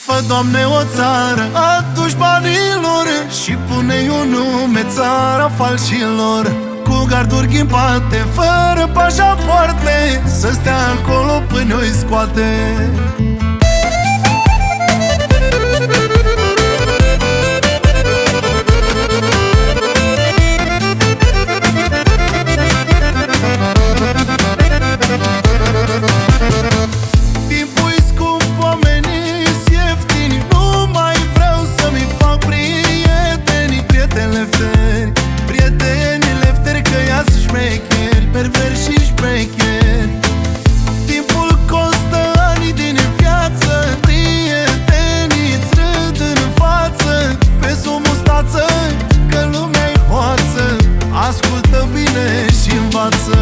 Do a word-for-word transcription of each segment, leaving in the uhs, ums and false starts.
Fă, Doamne, o țară a dușmanilor și pune-i un nume, țara falșilor, cu garduri ghimpate, fără pașapoarte, să stea acolo până o-i scoate. Perversi și șmecheri, timpul costă ani din viață, prietenii-ți râd în față, pe sub mustață, că lumea-i hoață, ascultă bine și învață.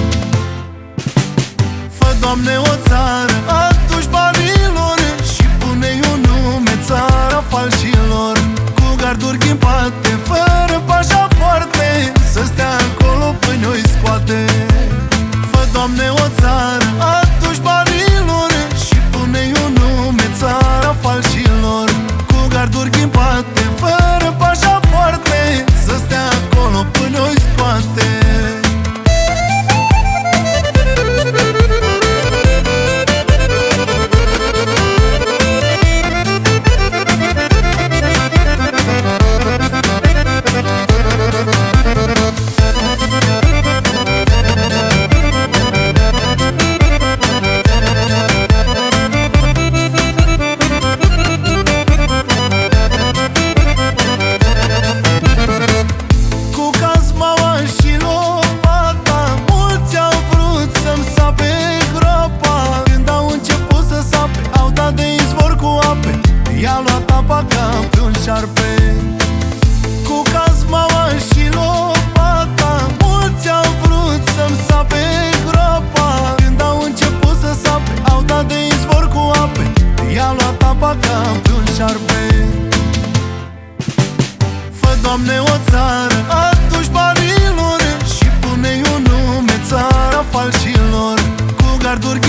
Fă, Doamne, o țară a dușmanilor și pune-i un nume, țara falșilor, cu garduri ghimpate, fără pașapoarte, să stea acolo până o-i scoate. Fă, Doamne, o țară a dușmanilor și pune-i un nume, țara falșilor, cu garduri ghimpate, fără pașapoarte, să stea acolo până o-i scoate. I-a luat apa ca pe un șarpe. Cu cazmaua și lopata, mulți au vrut să-mi sape groapa. Când au început să sape, au dat de izvor cu ape. I-a luat apa ca pe un șarpe. Fă, Doamne, o țară a dușmanilor și pune-i un nume, țara falșilor, cu garduri